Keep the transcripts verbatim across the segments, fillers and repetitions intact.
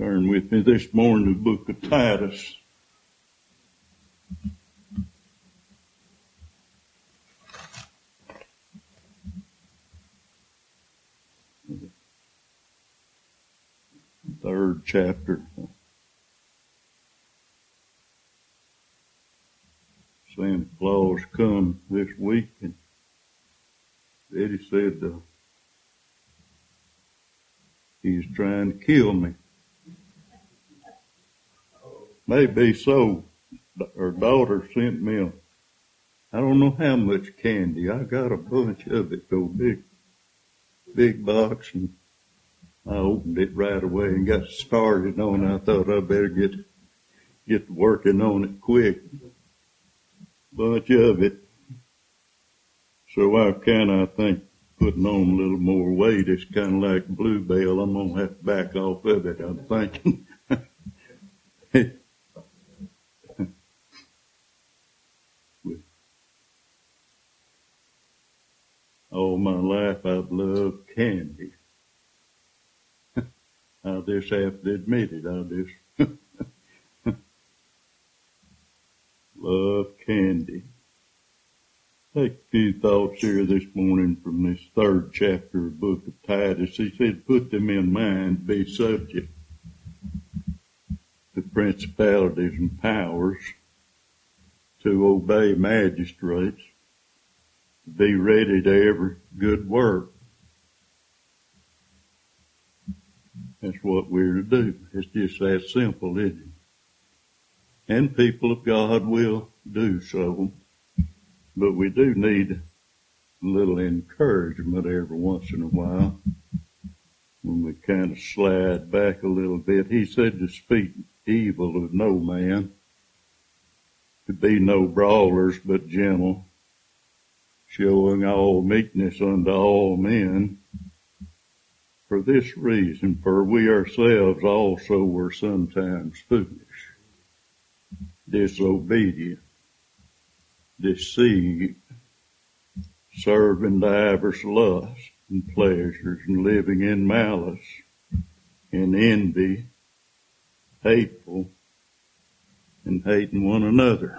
Turn with me this morning to the book of Titus. Third chapter. Santa Claus come this week, and Eddie said uh, he's trying to kill me. Maybe so. Her daughter sent me a, I don't know how much candy. I got a bunch of it, though, big, big box, and I opened it right away and got started on it. I thought I better get, get working on it quick. Bunch of it. So I kind of, I think, putting on a little more weight. It's kind of like Bluebell. I'm going to have to back off of it, I'm thinking. All my life I've loved candy. I just have to admit it. I just love candy. Take a few thoughts here this morning from this third chapter of the book of Titus. He said, put them in mind, be subject to principalities and powers, to obey magistrates, be ready to every good work. That's what we're to do. It's just that simple, isn't it? And people of God will do so. But we do need a little encouragement every once in a while when we kind of slide back a little bit. He said to speak evil of no man, to be no brawlers but gentle, showing all meekness unto all men. For this reason, for we ourselves also were sometimes foolish, disobedient, deceived, serving divers lusts and pleasures, and living in malice and envy, hateful, and hating one another.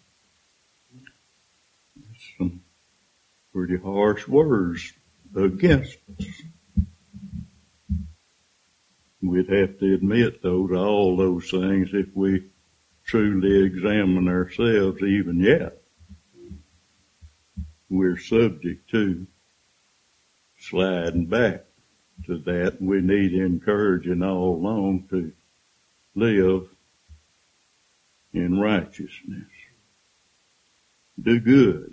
Some pretty harsh words against us. We'd have to admit, though, to all those things if we truly examine ourselves even yet. We're subject to sliding back to that. We need encouraging all along to live in righteousness. Do good.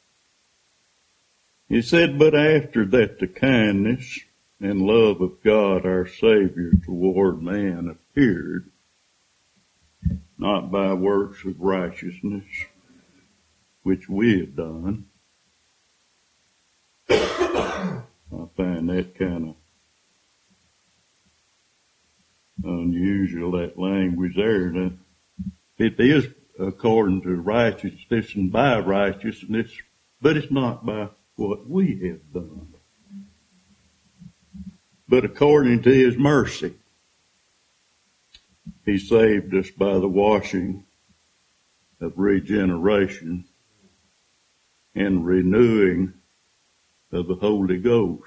He said, but after that the kindness and love of God our Savior toward man appeared, not by works of righteousness which we have done. I find that kind of unusual, that language there. That it is according to righteousness and by righteousness, but it's not by what we have done. But according to His mercy, He saved us by the washing of regeneration and renewing of the Holy Ghost,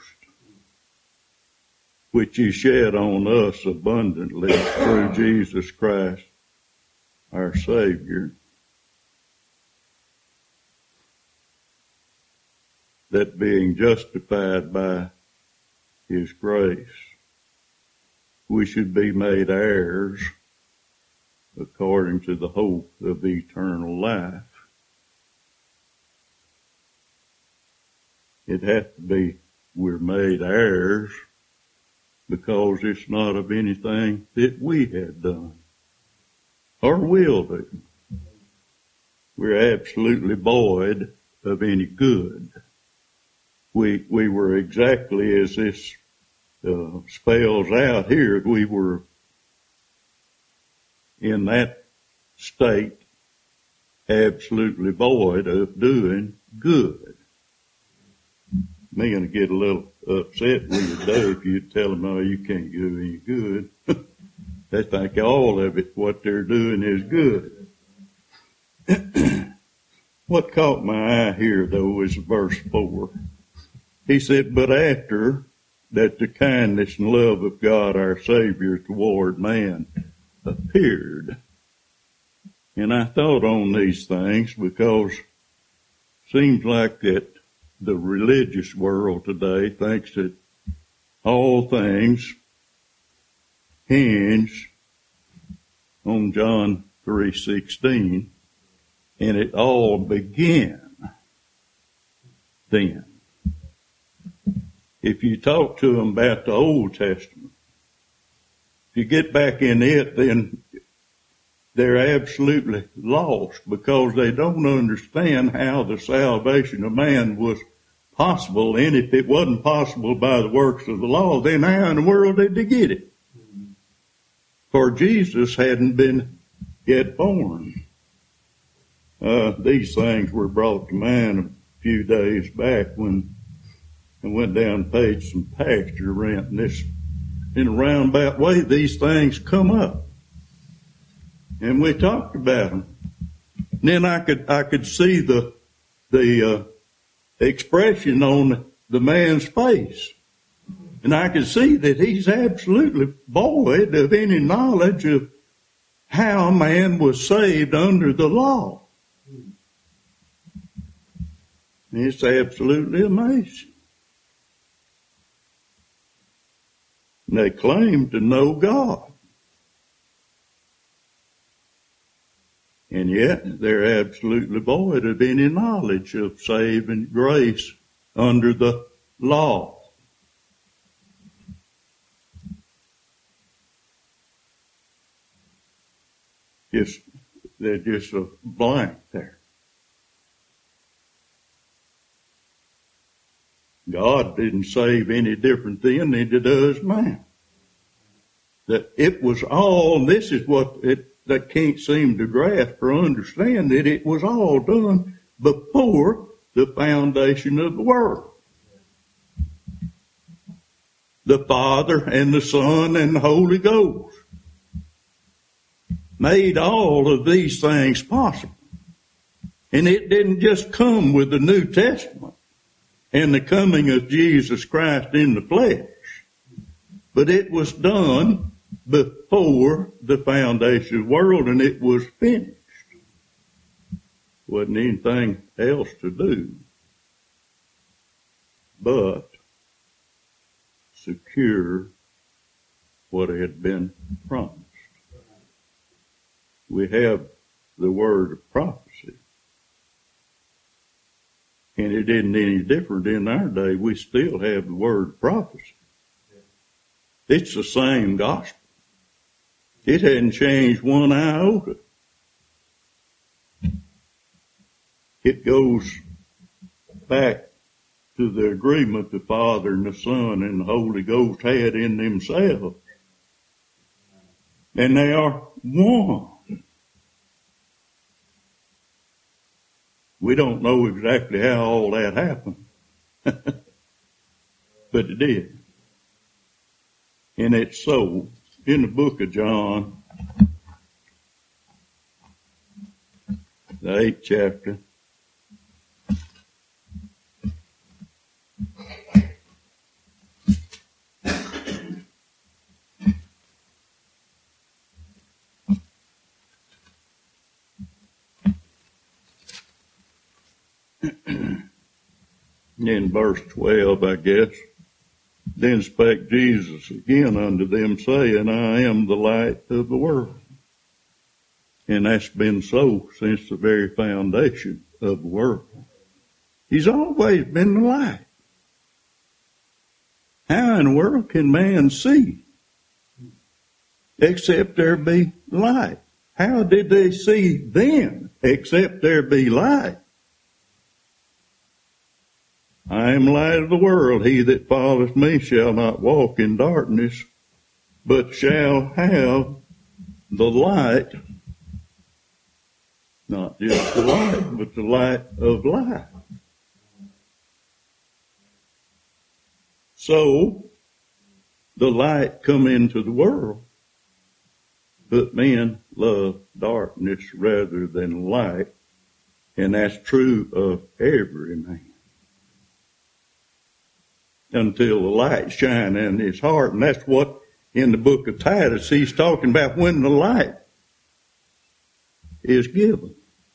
which He shed on us abundantly through Jesus Christ, our Savior, that being justified by His grace, we should be made heirs according to the hope of eternal life. It has to be, we're made heirs because it's not of anything that we have done or will do. We're absolutely void of any good. We, we were exactly as this uh, spells out here, we were in that state absolutely void of doing good. Me gonna get a little upset with you today if you tell them, oh, you can't do any good. They think all of it, what they're doing is good. What caught my eye here, though, is verse four. He said, but after that the kindness and love of God our Savior toward man appeared. And I thought on these things because it seems like that the religious world today thinks that all things hinge on John three sixteen, and it all began then. If you talk to them about the Old Testament, if you get back in it, then they're absolutely lost because they don't understand how the salvation of man was possible. And if it wasn't possible by the works of the law, then how in the world did they get it? For Jesus hadn't been yet born. Uh, these things were brought to mind a few days back when I went down and paid some pasture rent, and this, in a roundabout way, these things come up. And we talked about them. And then I could, I could see the, the, uh, expression on the man's face. And I could see that he's absolutely void of any knowledge of how man was saved under the law. And it's absolutely amazing. And they claim to know God. And yet they're absolutely void of any knowledge of saving grace under the law. Just, they're just a blank there. God didn't save any different then than He does now. That it was all, and this is what it, they can't seem to grasp or understand, that it was all done before the foundation of the world. The Father and the Son and the Holy Ghost made all of these things possible. And it didn't just come with the New Testament and the coming of Jesus Christ in the flesh, but it was done before the foundation of the world, and it was finished. Wasn't anything else to do but secure what had been promised. We have the word of prophecy. And it isn't any different in our day. We still have the word of prophecy. It's the same gospel. It hadn't changed one iota. It goes back to the agreement the Father and the Son and the Holy Ghost had in themselves. And they are one. We don't know exactly how all that happened, but it did. And it's so. In the book of John, the eighth chapter, in verse twelve, I guess, then spake Jesus again unto them, saying, I am the light of the world. And that's been so since the very foundation of the world. He's always been the light. How in the world can man see except there be light? How did they see then except there be light? I am light of the world. He that followeth me shall not walk in darkness, but shall have the light, not just the light, but the light of life. So, the light come into the world, But men love darkness rather than light, and that's true of every man. Until the light shine in his heart, and that's what in the book of Titus he's talking about, when the light is given.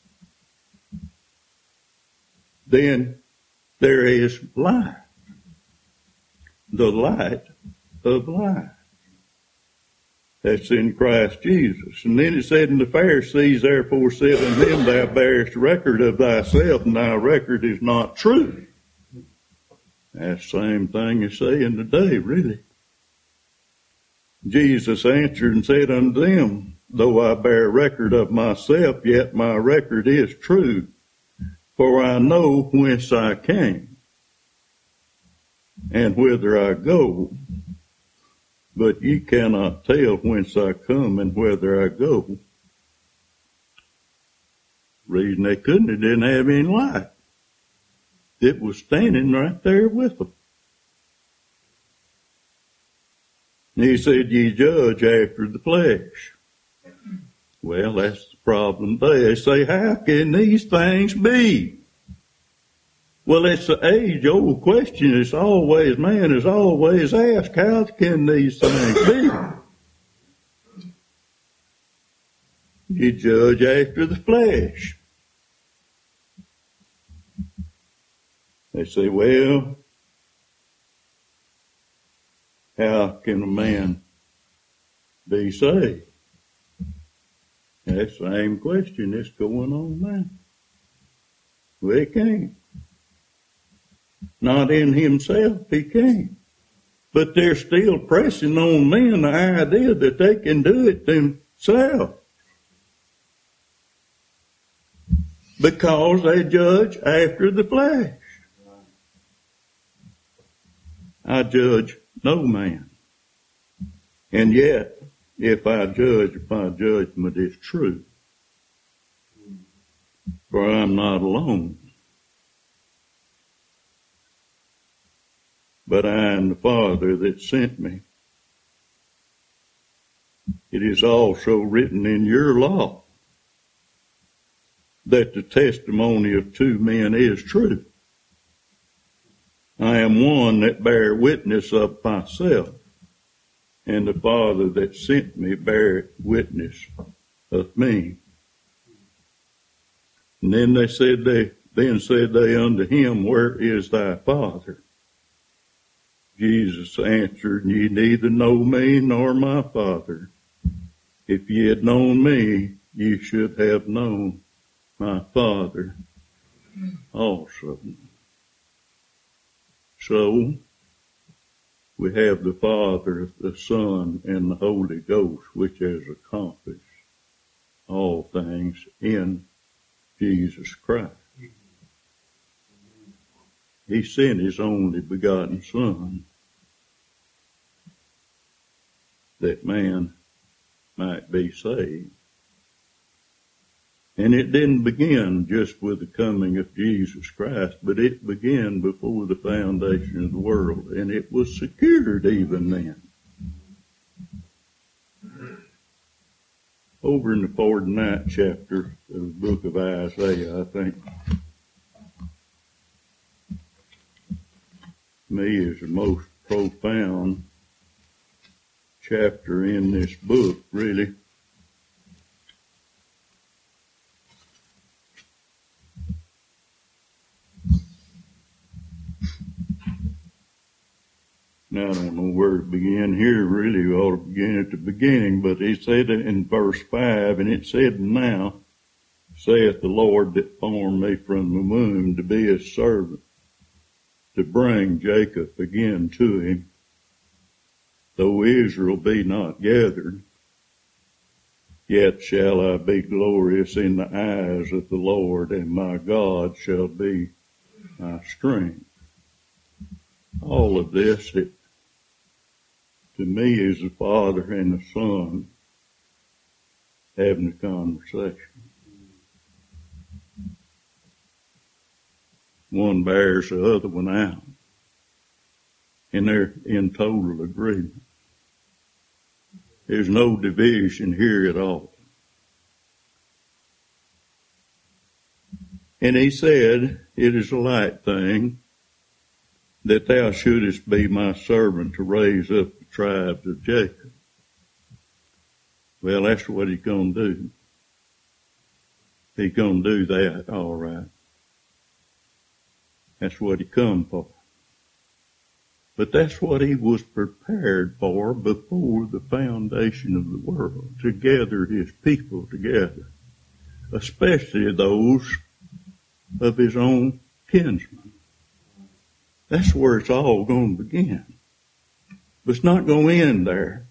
Then there is light, the light of life. That's in Christ Jesus. And then it said, and the Pharisees therefore said unto him, thou bearest record of thyself, and thy record is not true. That's the same thing as saying today, really. Jesus answered and said unto them, though I bear record of myself, yet my record is true. For I know whence I came, and whither I go. But ye cannot tell whence I come and whither I go. Reason they couldn't, they didn't have any light. It was standing right there with them. And he said, ye judge after the flesh. Well, that's the problem today. They say, how can these things be? Well, it's the age-old question. It's always, man is always asked, how can these things be? You judge after the flesh. They say, well, how can a man be saved? That's the same question that's going on now. Well, he can't. Not in himself, he can't. But they're still pressing on men the idea that they can do it themselves. Because they judge after the flesh. I judge no man. And yet, if I judge, if my judgment is true, for I'm not alone, but I am the Father that sent me. It is also written in your law that the testimony of two men is true. I am one that bear witness of myself, and the Father that sent me bear witness of me. And then they said they then said they unto him, where is thy Father? Jesus answered, ye neither know me nor my Father. If ye had known me, ye should have known my Father also. So, we have the Father, the Son, and the Holy Ghost, which has accomplished all things in Jesus Christ. He sent his only begotten Son that man might be saved. And it didn't begin just with the coming of Jesus Christ, but it began before the foundation of the world, and it was secured even then. Over in the forty-ninth chapter of the book of Isaiah, I think, me is the most profound chapter in this book, really. Now, I don't know where to begin here. Really, we ought to begin at the beginning. But he said in verse five, and it said, now, saith the Lord that formed me from the womb to be his servant, to bring Jacob again to him, though Israel be not gathered, yet shall I be glorious in the eyes of the Lord, and my God shall be my strength. All of this, it, to me, is the Father and the Son having a conversation. One bears the other one out, and they're in total agreement. There's no division here at all. And he said, it is a light thing that thou shouldest be my servant to raise up the tribes of Jacob. Well, that's what he's going to do. He's going to do that, all right. That's what he come for. But that's what he was prepared for before the foundation of the world, to gather his people together, especially those of his own kinsmen. That's where it's all going to begin. But it's not going to end there.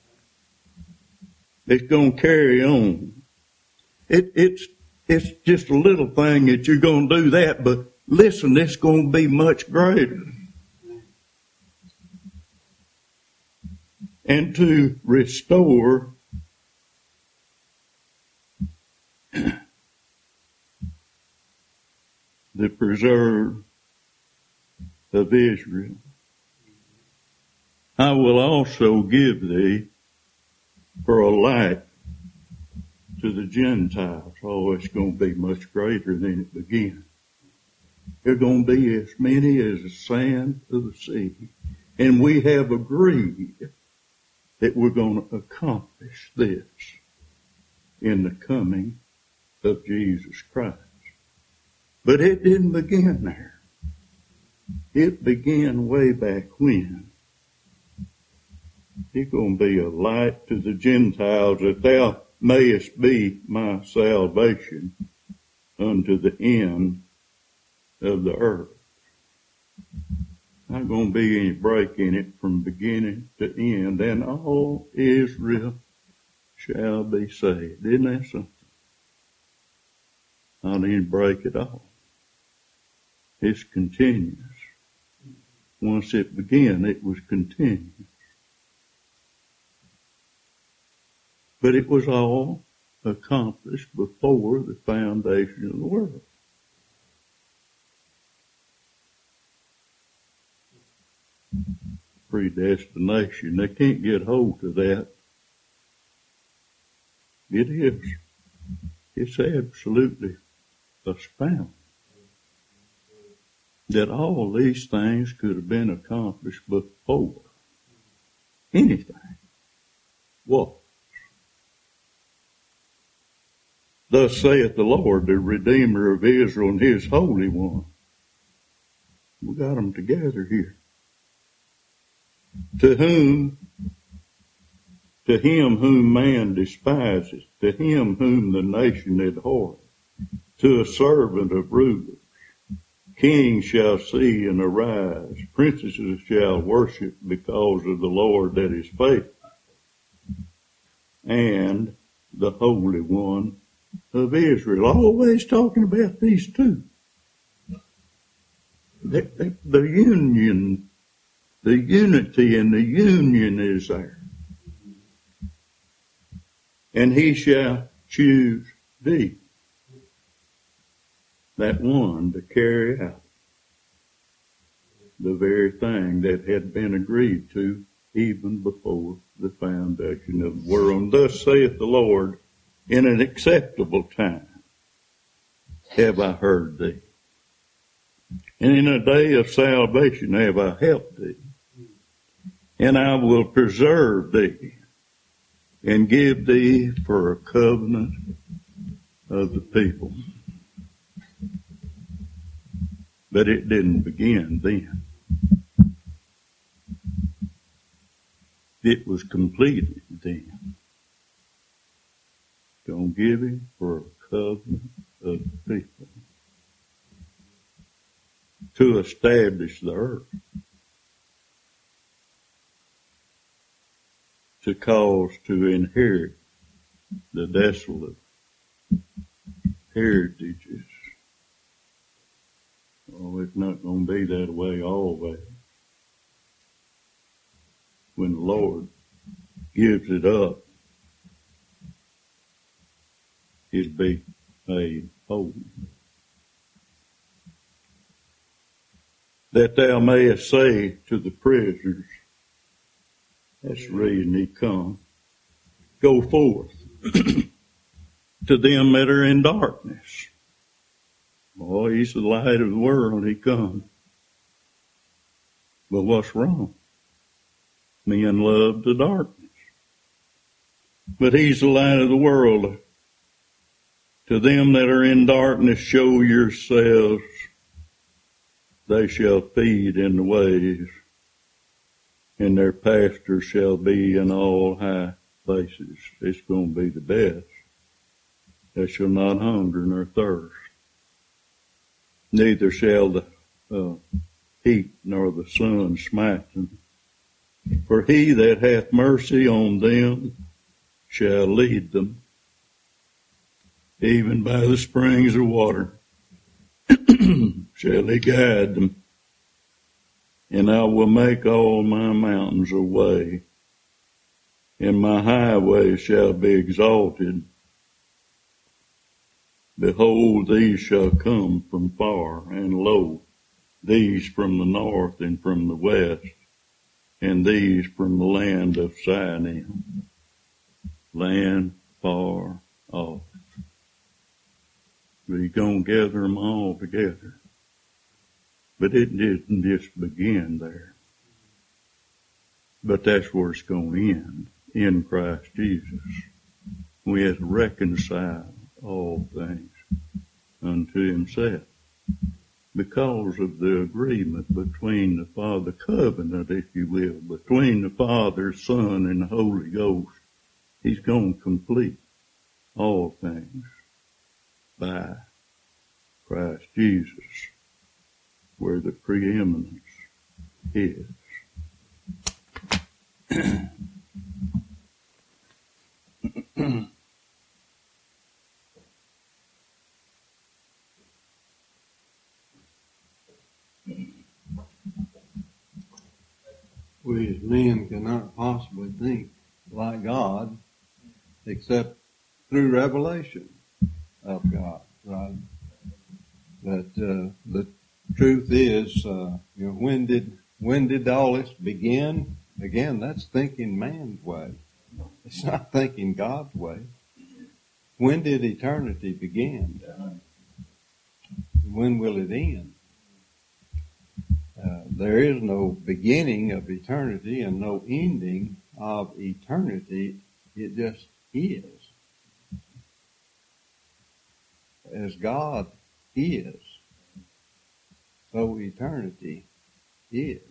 It's going to carry on. It, it's, it's just a little thing that you're going to do that, but listen, it's going to be much greater. And to restore the preserve of Israel. I will also give thee for a light to the Gentiles. Oh, it's going to be much greater than it began. There are going to be as many as the sand of the sea. And we have agreed that we're going to accomplish this in the coming of Jesus Christ. But it didn't begin there. It began way back when. It's going to be a light to the Gentiles, that thou mayest be my salvation unto the end of the earth. Not going to be any break in it from beginning to end, and all Israel shall be saved. Isn't that something? Not any break at all. It's continuous. Once it began, it was continuous. But it was all accomplished before the foundation of the world. Predestination. They can't get hold of that. It is. It's absolutely astounding that all these things could have been accomplished before anything was. Thus saith the Lord, the Redeemer of Israel and his Holy One. We got them together here. To whom, to him whom man despises, to him whom the nation abhorreth, to a servant of rulers, kings shall see and arise, princesses shall worship because of the Lord that is faithful, and the Holy One of Israel. Always talking about these two. The, the, the union, the unity and the union is there. And he shall choose thee, that one, to carry out the very thing that had been agreed to even before the foundation of the world. And thus saith the Lord, in an acceptable time have I heard thee, and in a day of salvation have I helped thee, and I will preserve thee and give thee for a covenant of the people. But it didn't begin then. It was completed then. Gonna give him for a covenant of the people to establish the earth, to cause to inherit the desolate heritages. Oh, it's not going to be that way always. When the Lord gives it up, it'll be made whole. That thou mayest say to the prisoners, that's the reason he come, go forth to them that are in darkness. Boy, he's the light of the world, he come. But what's wrong? Men love the darkness. But he's the light of the world. To them that are in darkness, show yourselves. They shall feed in the ways, and their pasture shall be in all high places. It's going to be the best. They shall not hunger nor thirst. Neither shall the uh, heat nor the sun smite them. For he that hath mercy on them shall lead them, even by the springs of water shall he guide them. And I will make all my mountains a way, and my highways shall be exalted. Behold, these shall come from far, and lo, these from the north and from the west, and these from the land of Sinai, land far off. We're going to gather them all together. But it didn't just begin there. But that's where it's going to end, in Christ Jesus. We have to reconcile all things unto himself, because of the agreement between the Father, covenant, if you will, between the Father, Son, and the Holy Ghost. He's going to complete all things by Christ Jesus, where the preeminence is. We as men cannot possibly think like God except through revelation of God, right? But uh, the truth is, uh, you know, when did when did all this begin? Again, that's thinking man's way. It's not thinking God's way. When did eternity begin? When will it end? Uh, there is no beginning of eternity and no ending of eternity. It just is. As God is, so eternity is.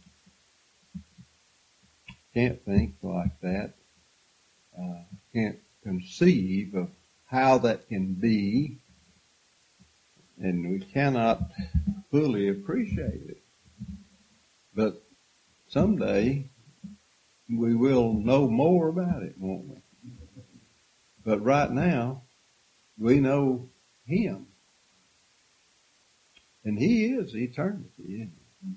Can't think like that. Uh, can't conceive of how that can be, and we cannot fully appreciate it. But someday we will know more about it, won't we? But right now, we know him. And he is eternity, isn't he?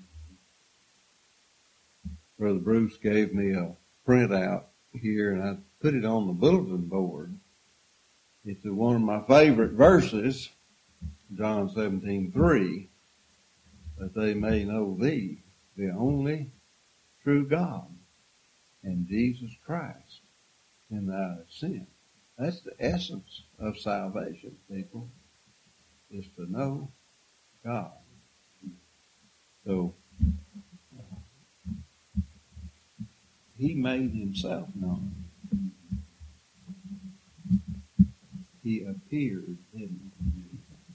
Brother Bruce gave me a printout here, and I put it on the bulletin board. It's one of my favorite verses, John seventeen three, that they may know thee, the only true God, and Jesus Christ, whom thou hast sent. That's the essence of salvation, people, is to know God. So, he made himself known. He appeared, didn't he?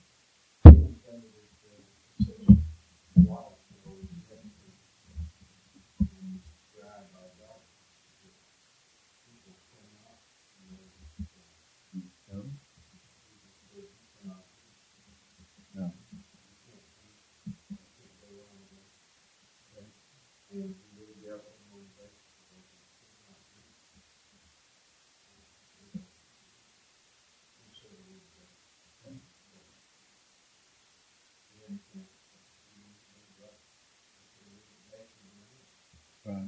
Right.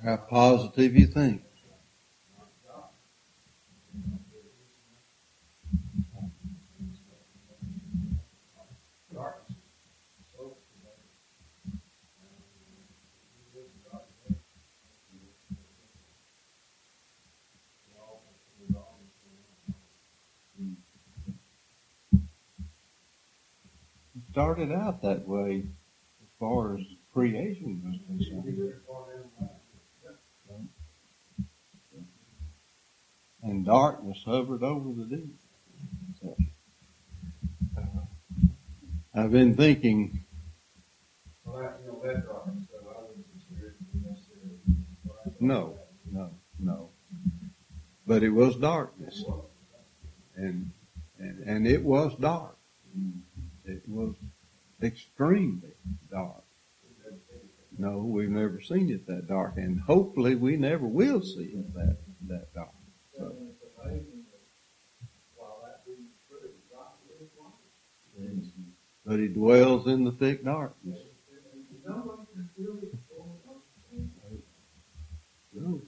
How positive you think. It started out that way as far as creation was concerned. And darkness hovered over the deep. So, uh, I've been thinking. No, no, no. But it was darkness. And, and, and it was dark. It was extremely dark. No, we've never seen it that dark, and hopefully we never will see it that, that dark. So. But he dwells in the thick darkness. No.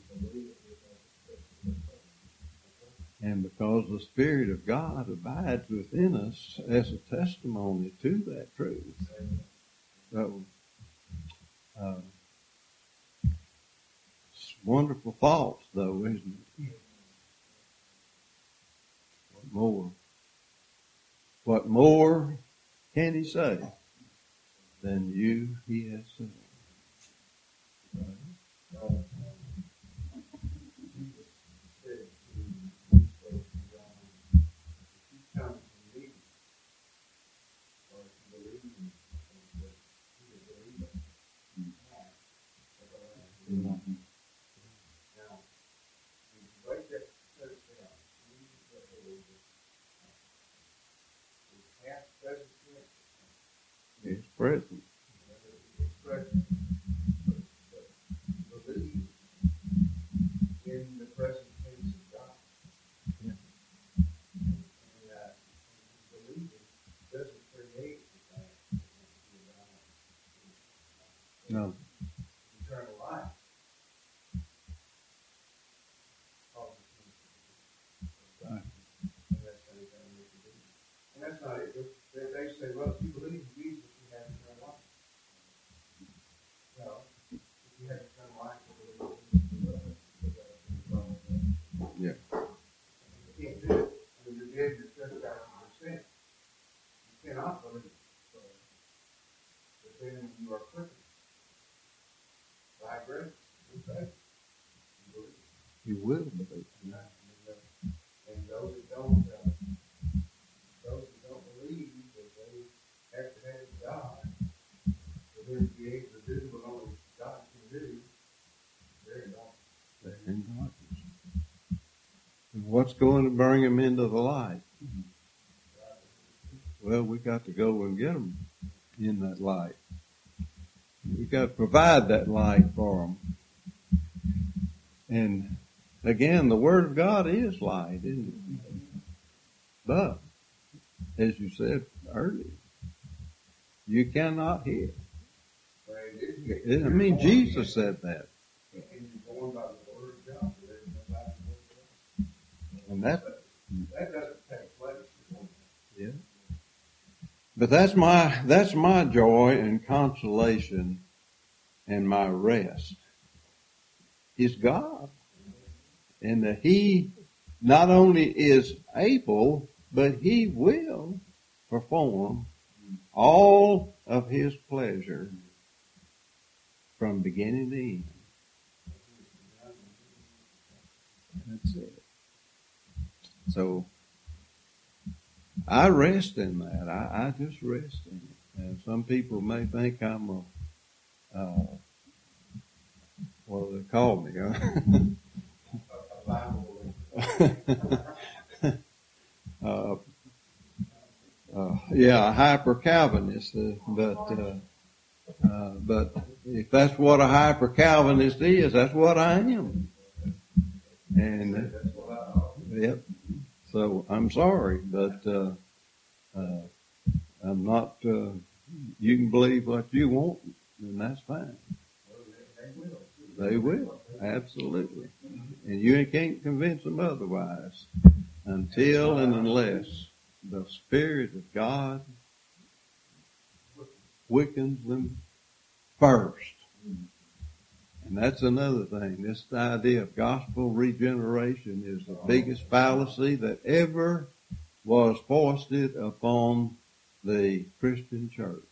And because the Spirit of God abides within us as a testimony to that truth. So, uh, it's wonderful thoughts, though, isn't it? What more? What more can he say than you he has said? Right? It's present. It's present. But believe in the present tense of God. Yeah. And that believing doesn't create the fact that No. eternal life. Right. And that's how you gotta make it believe. And that's not it. They, they say, well, if you believe in Jesus, you have eternal life. Well, if you have eternal life, Yeah. you can't do it. I mean, you're dead, you're trespasses, your sin. You cannot believe. But then you are quickened by grace and faith. You believe. You will believe. And those that don't, uh, those that don't believe that they have to have God for them to be able to do what only God can do, they're in darkness. They're in darkness. And what's going to bring them into the light? Well, we got to go and get them in that light. We got to provide that light for them. And again, the Word of God is light, isn't it? But, as you said earlier, you cannot hear. I mean, Jesus said that. And you're born by the word of God. There's no life in the word of God. And that, That doesn't take place. yeah. But that's my, that's my joy and consolation and my rest is God. And that He not only is able, but He will perform all of His pleasure from beginning to end. That's it. So, I rest in that. I, I just rest in it. And some people may think I'm a, uh, what do they call me, huh? uh, uh, yeah, a hyper Calvinist, uh, but, uh, uh, but if that's what a hyper Calvinist is, that's what I am. And, uh, yep. So I'm sorry, but, uh, uh, I'm not, uh, you can believe what you want, and that's fine. They will. Absolutely. And you can't convince them otherwise until and unless the Spirit of God quickens them first. And that's another thing. This idea of gospel regeneration is the biggest fallacy that ever was foisted upon the Christian church.